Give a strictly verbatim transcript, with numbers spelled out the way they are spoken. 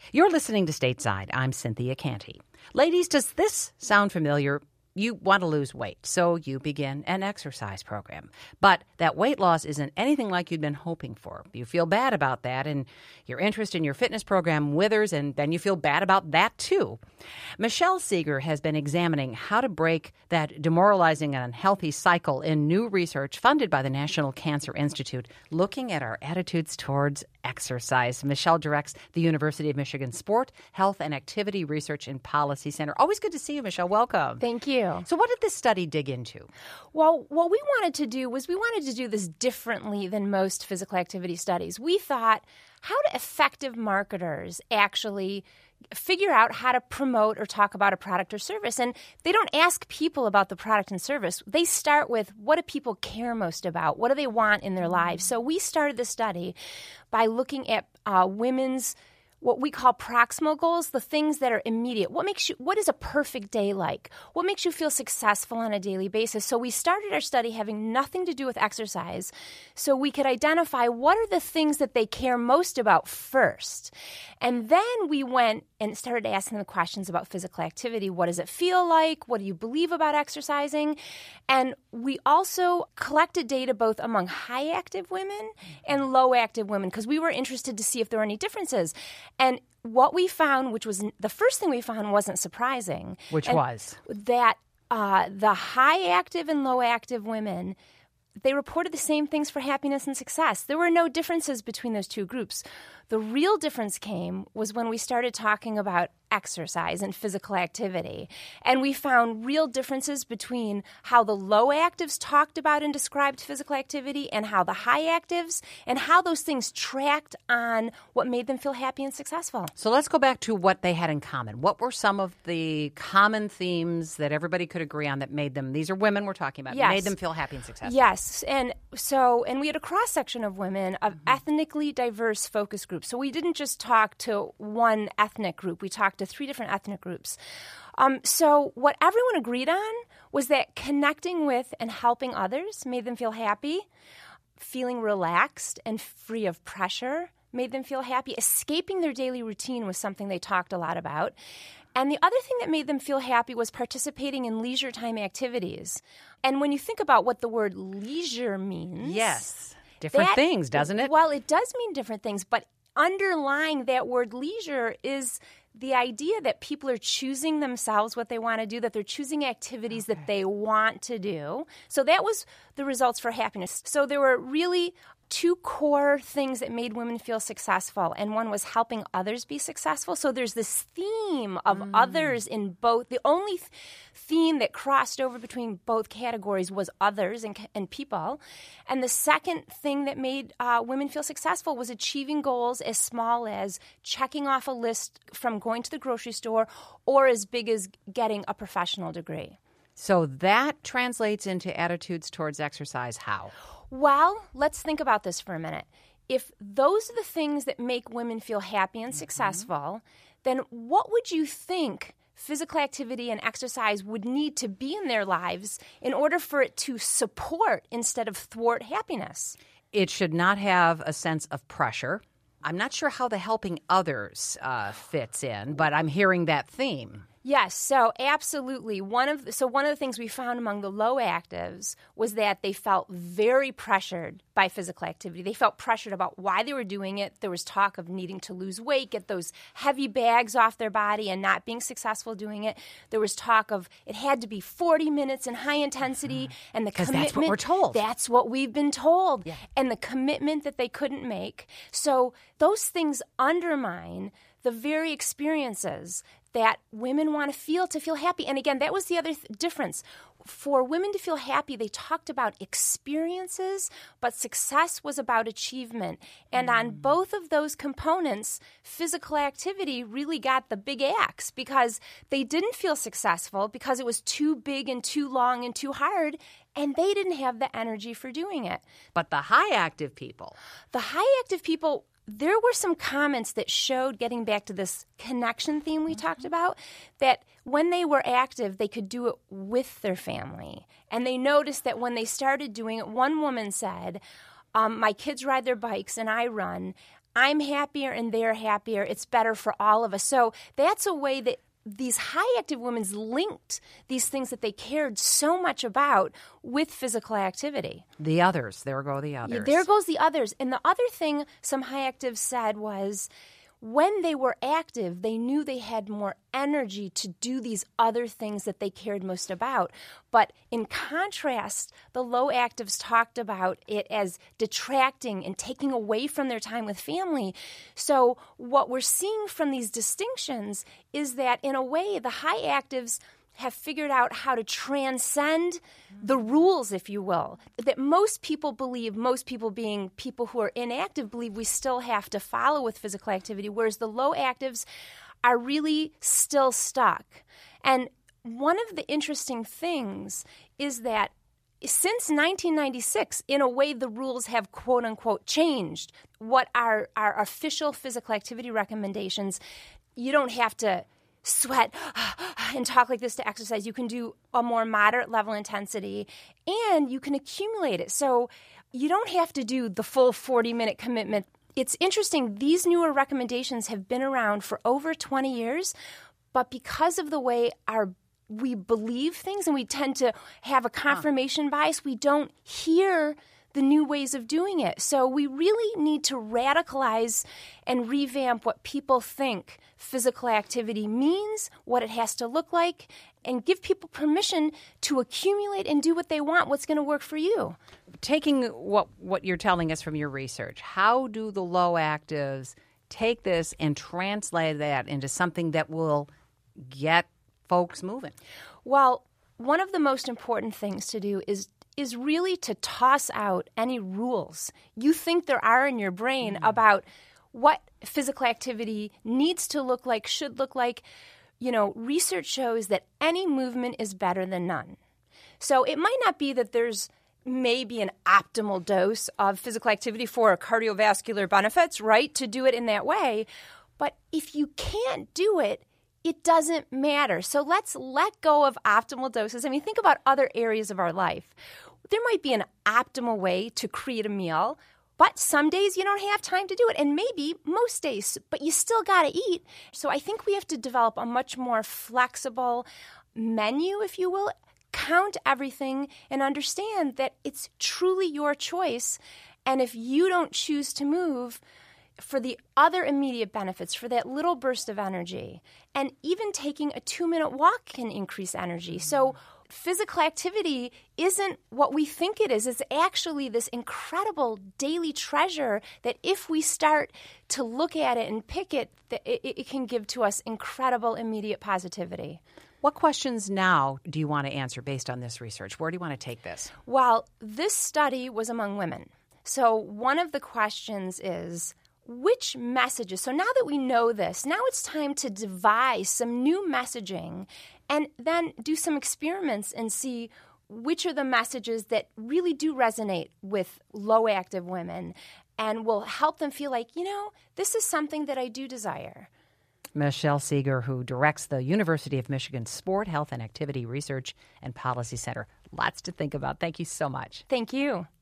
You're listening to Stateside. I'm Cynthia Canty. Ladies, does this sound familiar? You want to lose weight, so you begin an exercise program. But that weight loss isn't anything like you'd been hoping for. You feel bad about that, and your interest in your fitness program withers, and then you feel bad about that, too. Michelle Seeger has been examining how to break that demoralizing and unhealthy cycle in new research funded by the National Cancer Institute, looking at our attitudes towards exercise. Michelle directs the University of Michigan Sport, Health, and Activity Research and Policy Center. Always good to see you, Michelle. Welcome. Thank you. So what did this study dig into? Well, what we wanted to do was we wanted to do this differently than most physical activity studies. We thought, how do effective marketers actually figure out how to promote or talk about a product or service? And they don't ask people about the product and service. They start with, what do people care most about? What do they want in their lives? So we started the study by looking at uh, women's what we call proximal goals, the things that are immediate. What makes you, what is a perfect day like? What makes you feel successful on a daily basis? So we started our study having nothing to do with exercise, so we could identify what are the things that they care most about first. And then we went and started asking the questions about physical activity. What does it feel like? What do you believe about exercising? And we also collected data both among high active women and low active women, because we were interested to see if there were any differences. And what we found, which was the first thing we found, wasn't surprising. Which was? That uh, the high active and low active women, they reported the same things for happiness and success. There were no differences between those two groups. The real difference came was when we started talking about exercise and physical activity. And we found real differences between how the low actives talked about and described physical activity and how the high actives, and how those things tracked on what made them feel happy and successful. So let's go back to what they had in common. What were some of the common themes that everybody could agree on that made them, these are women we're talking about, yes. made them feel happy and successful? Yes. And so, and we had a cross-section of women of mm-hmm. ethnically diverse focus groups. So we didn't just talk to one ethnic group. We talked to three different ethnic groups. Um, so what everyone agreed on was that connecting with and helping others made them feel happy. Feeling relaxed and free of pressure made them feel happy. Escaping their daily routine was something they talked a lot about. And the other thing that made them feel happy was participating in leisure time activities. And when you think about what the word leisure means... Yes, different that, things, doesn't it? Well, it does mean different things, but underlying that word leisure is the idea that people are choosing themselves what they want to do, that they're choosing activities okay. that they want to do. So that was the results for happiness. So there were really two core things that made women feel successful, and one was helping others be successful. So there's this theme of mm. others in both. The only th- theme that crossed over between both categories was others and, and people. And the second thing that made uh, women feel successful was achieving goals as small as checking off a list from going to the grocery store, or as big as getting a professional degree. So that translates into attitudes towards exercise. How? Well, let's think about this for a minute. If those are the things that make women feel happy and successful, mm-hmm. then what would you think physical activity and exercise would need to be in their lives in order for it to support instead of thwart happiness? It should not have a sense of pressure. I'm not sure how the helping others uh, fits in, but I'm hearing that theme. Yes, so absolutely. One of the, so one of the things we found among the low actives was that they felt very pressured by physical activity. They felt pressured about why they were doing it. There was talk of needing to lose weight, get those heavy bags off their body, and not being successful doing it. There was talk of it had to be forty minutes in high intensity, mm-hmm. and the commitment. That's what we're told. That's what we've been told. Yeah. And the commitment that they couldn't make. So those things undermine the very experiences that women want to feel to feel happy. And again, that was the other th- difference. For women to feel happy, they talked about experiences, but success was about achievement. And mm. on both of those components, physical activity really got the big axe, because they didn't feel successful because it was too big and too long and too hard, and they didn't have the energy for doing it. But the high active people. The high active people, there were some comments that showed, getting back to this connection theme we mm-hmm. talked about, that when they were active, they could do it with their family. And they noticed that when they started doing it, one woman said, um, my kids ride their bikes and I run. I'm happier and they're happier. It's better for all of us. So that's a way that these high active women linked these things that they cared so much about with physical activity. The others. There go the others. Yeah, there goes the others. And the other thing some high actives said was when they were active, they knew they had more energy to do these other things that they cared most about. But in contrast, the low actives talked about it as detracting and taking away from their time with family. So what we're seeing from these distinctions is that, in a way, the high actives have figured out how to transcend the rules, if you will, that most people believe, most people being people who are inactive, believe we still have to follow with physical activity, whereas the low actives are really still stuck. And one of the interesting things is that since nineteen ninety-six, in a way, the rules have quote-unquote changed. What are our official physical activity recommendations, you don't have to sweat and talk like this to exercise. You can do a more moderate level intensity and you can accumulate it. So you don't have to do the full forty-minute commitment. It's interesting. These newer recommendations have been around for over twenty years, but because of the way our we believe things and we tend to have a confirmation huh. bias, we don't hear the new ways of doing it. So we really need to radicalize and revamp what people think physical activity means, what it has to look like, and give people permission to accumulate and do what they want, what's going to work for you. Taking what what you're telling us from your research, how do the low actives take this and translate that into something that will get folks moving? Well, one of the most important things to do is is really to toss out any rules you think there are in your brain mm. about what physical activity needs to look like, should look like. You know, research shows that any movement is better than none. So it might not be that there's maybe an optimal dose of physical activity for cardiovascular benefits, right, to do it in that way. But if you can't do it, it doesn't matter. So let's let go of optimal doses. I mean, think about other areas of our life. There might be an optimal way to create a meal, but some days you don't have time to do it, and maybe most days, but you still got to eat. So I think we have to develop a much more flexible menu, if you will, count everything and understand that it's truly your choice. And if you don't choose to move, for the other immediate benefits, for that little burst of energy, and even taking a two-minute walk can increase energy. So physical activity isn't what we think it is. It's actually this incredible daily treasure that if we start to look at it and pick it, it, it can give to us incredible immediate positivity. What questions now do you want to answer based on this research? Where do you want to take this? Well, this study was among women. So one of the questions is, which messages? So now that we know this, now it's time to devise some new messaging and then do some experiments and see which are the messages that really do resonate with low active women and will help them feel like, you know, this is something that I do desire. Michelle Seeger, who directs the University of Michigan Sport, Health, and Activity Research and Policy Center. Lots to think about. Thank you so much. Thank you.